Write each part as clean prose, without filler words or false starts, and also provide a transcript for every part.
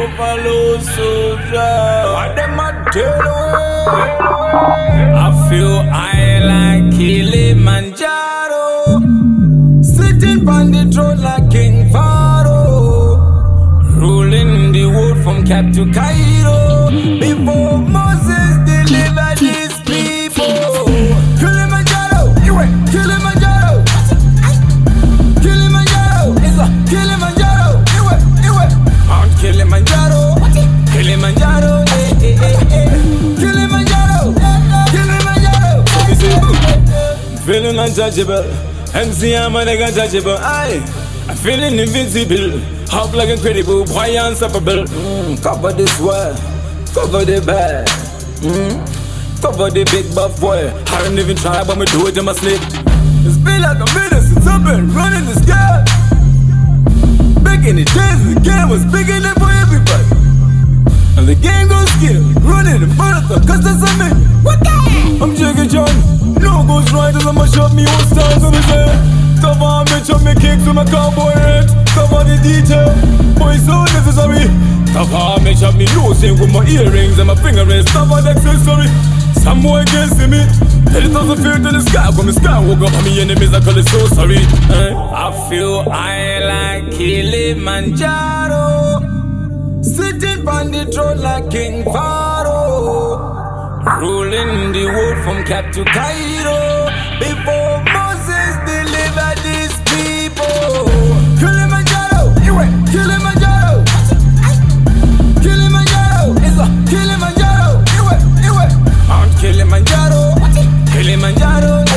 Buffalo soldier. What them a tell away? I feel high like Kilimanjaro, sitting on the throne like King Pharaoh, ruling the world from Cap to Cairo. Before Moses delivered his people. Kilimanjaro, you went Kilimanjaro. Kilimanjaro, it's a Kilimanjaro. You went Mount Kilimanjaro. Kilimanjaro, Kilimanjaro, Kilimanjaro. Feeling untouchable. MC I'm a nigga untouchable. I'm feeling invincible. Hop like incredible, boy unstoppable. Cover this world, cover the bag. Cover the big buff boy. I don't even try, but me do it in my sleep. It's been like a minute since I've been running the sky. Back in the days, the game was big enough for everybody. And the game goes skill, running in front of the cause that's a me. What the heck? I'm Jiggy John. No goes right as I'ma shut me own stars on the set. Cover and bitch up me kicks with my cowboy hat. Cover the detail, boy so necessary. Cover and bitch up me losing with my earrings and my finger rings. Cover the accessory. Some boy can't see me. Tell it doesn't feel to the sky. When the sky woke up on me enemies, I call it so sorry. I feel high like Kilimanjaro, sitting on the throne like King Pharaoh, ruling the world from Cap to Cairo. Before Moses delivered his people. Kilimanjaro, you went Kilimanjaro. Kilimanjaro, it's a Kilimanjaro. You went Mount Kilimanjaro. Kilimanjaro,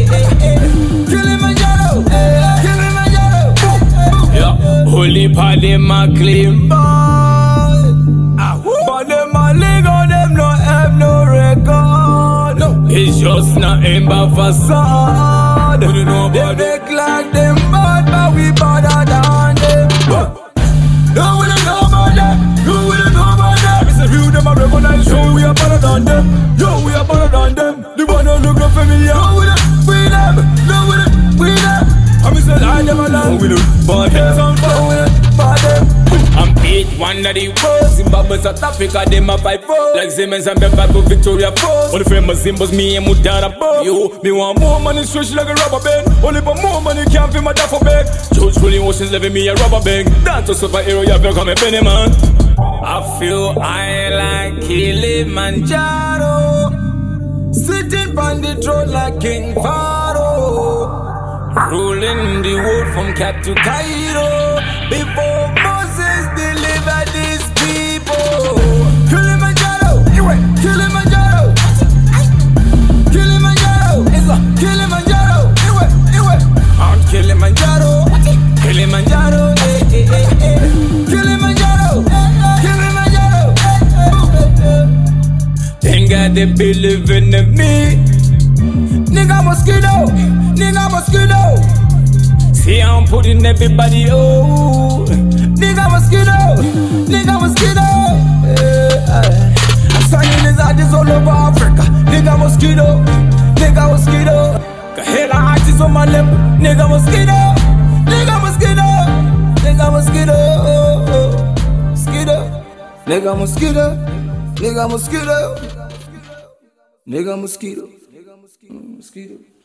Kilimanjaro, Kilimanjaro. Yeah, holy party, my clean boy. But them a legal, them no have no record. No. It's just nothing but facade. What do you know about them? They like them bad, but we better than them. No, we don't know about them. No, we don't know about them. It's a few them a recognize, so we are better than them. Yo, we are better than them. The one who look no familiar. No, we don't, we them. No, we don't, we them. I'm saying I never know. We don't, but them. No, we don't, but them. I'm paid one of the worst. Zimbabwe, South Africa, them a fight for. Like Siemens and Bemba to Victoria Falls. Only famous Zimbabwe's me and Mudara Bob. Yo, me want more money, stretch like a rubber band. Only for more money, can't feel my duffel bag. George Rolling Oceans leaving me a rubber bag. That's a superhero, you become a penny man. I feel high like Kilimanjaro, sitting on the throne like King Pharaoh, ruling the world from Cap to Cairo. Before Moses delivered his people. Kilimanjaro, you went Kilimanjaro. Kilimanjaro, it's a Kilimanjaro. You went Mount Kilimanjaro. Kilimanjaro, Kilimanjaro, Kilimanjaro. Thank God they believe in me. Nigga mosquito, nigga mosquito. See I'm putting everybody oh. Nigga mosquito, nigga mosquito. I'm signing these artists all over Africa. Nigga mosquito, nigga mosquito. Kahela artists on my lip. Nigga mosquito, nigga mosquito, nigga mosquito, mosquito. Nigga mosquito, nigga mosquito, nigga mosquito, mosquito.